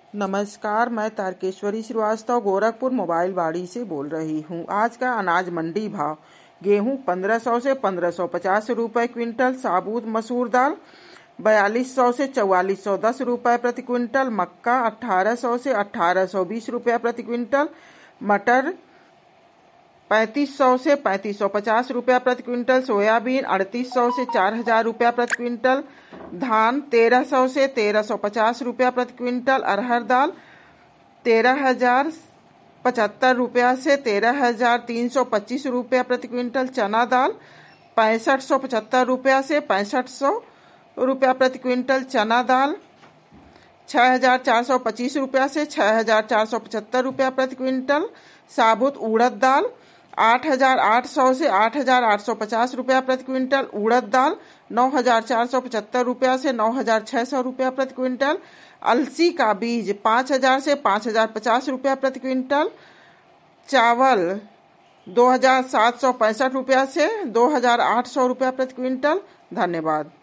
नमस्कार, मैं तारकेश्वरी श्रीवास्तव गोरखपुर मोबाइल वाड़ी से बोल रही हूँ। आज का अनाज मंडी भाव: गेहूँ 1500 से 1550 रुपए क्विंटल, साबुत मसूर दाल 4200 से 4410 रुपए प्रति क्विंटल, मक्का 1800 से 1820 रुपया प्रति क्विंटल, मटर 3500 से 3550 रुपया प्रति क्विंटल, सोयाबीन 3800 से 4000 रुपया प्रति क्विंटल, धान 1300 से 1350 रुपया प्रति क्विंटल, अरहर दाल 13075 रुपया से 13325 रुपया प्रति क्विंटल, चना दाल 6575 रुपया से 6500 रुपया प्रति क्विंटल, चना दाल 6425 रुपया से 6475 रुपया प्रति क्विंटल, साबुत उड़द दाल 8800 से 8850 रुपया प्रति क्विंटल, उड़द दाल 9475 रुपया से 9600 रुपया प्रति क्विंटल, अलसी का बीज 5000 से 5050 रुपया प्रति क्विंटल, चावल 2765 रुपया से 2800 रुपया प्रति क्विंटल। धन्यवाद।